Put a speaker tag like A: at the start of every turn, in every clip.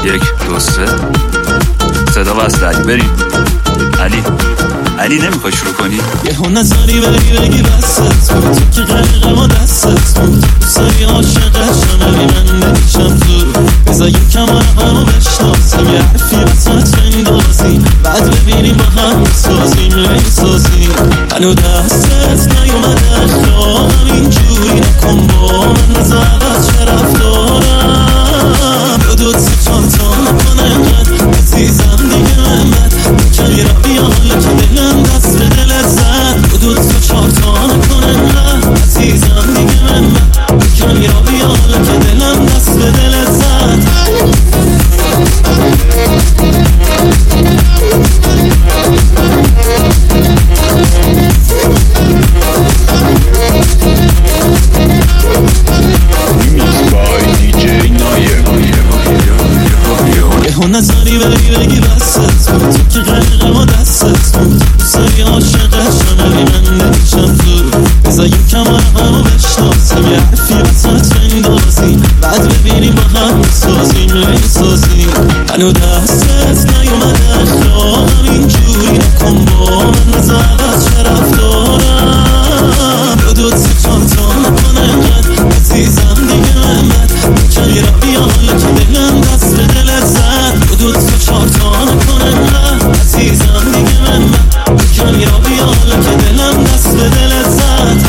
A: 1 2 3 صدا بسته. علی بریم. علی نمیخوای شروع کنی؟
B: یه نظری بگی بست بود، تو که غرقم و دستت بود، سری عاشقشم ولی من نمیشم زور. بذار یکم همو بشناسیم، یه حرفی وسط بندازیم، بعد ببینیم با هم میسازیم. هنو دستت نیومده اخلاقم اینجوری نکن با من، رضا عوض چه رفتارم دو تا چانتا نکن انقدر عزیزم دیگه محمد، کمی را بیا حالا که دلم دست به دلت زد. دو تا چانتا نکن انقدر عزیزم دیگه محمد، کمی را بیا حالا که دلم دست به دلت زد. نظری بگی بست بود، تو که غرقم و دستت بود، سری عاشقشم ولی من نمیشم زور. بذار یکم همو بشناسیم، یه حرفی وسط بندازیم، بعد ببینیم با هم میسازیم. هنو دستت نیومده اخلاقم اینجوری نکن با من، رضا عوض چه رفتارم دو تا چانتا نکن انقدر عزیزم دیگه محمد، کمی را بیا حالا که دلم دست به دلت زد. دو تا چانتا نکن انقدر عزیزم دیگه محمد، کمی را بیا حالا که دلم دست به دلت زد.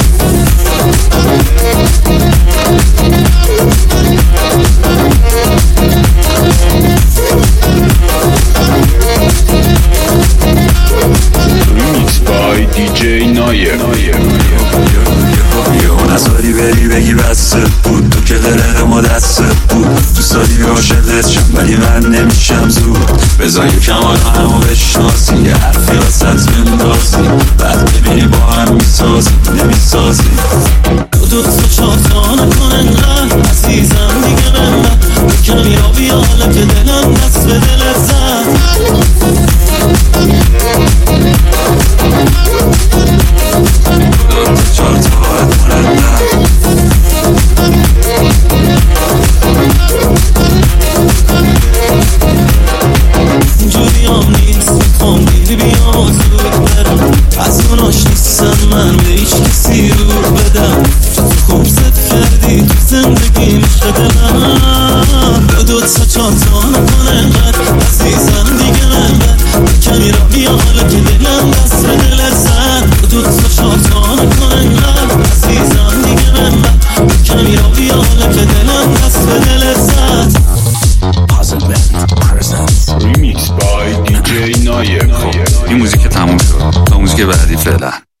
A: نظری بگی بسته بود، تو که غرقم و دستت بود، دوست داری عاشقت شم ولی من نمیشم زور. بذار یکم همو بشناسی، یه حرفی وسط بندازی، بعد ببینی با هم نمیسازی.
B: دو تا چانتا نکن انقدر عزیزم دیگه محمد، کمی را بیا حالا که دلم دست به دلت زد. اینجوری هم نیست، میخوام دیری بیام زود برم، از اوناش نیستم من به هیچ کسی رو بدم. تو خوب زد کردی تو زندگی میشه دلم. دو تا چانتا نکن انقدر عزیزم دیگه محمد، کمی را بیا حالا که دلم دست به دلت زد. دو تا چانتا نکن انقدر عزیزم دیگه محمد، کمی را بیا حالا که دلم دست به دلت زد.
A: این موزیک تموم شد تا موزیک بعدی فعلا.